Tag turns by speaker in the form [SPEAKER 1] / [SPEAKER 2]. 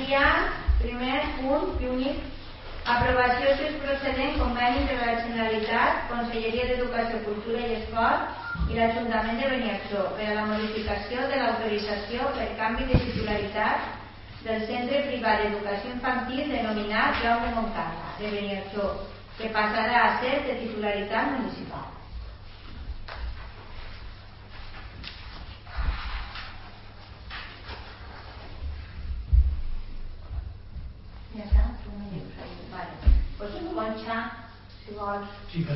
[SPEAKER 1] triant, primer punt, i únic, aprovació si és procedent conveni entre la Generalitat, Conselleria d'Educació, Cultura i Esport i l'Ajuntament de Beniarjó per a la modificació de l'autorització per canvi de titularitat del centre privat d'educació infantil denominat Jaume Montcada de Beniarjó, que passarà a ser de titularitat municipal. Ja està, tu me dius. Vale. Pues Conxa, si vols.
[SPEAKER 2] Sí, per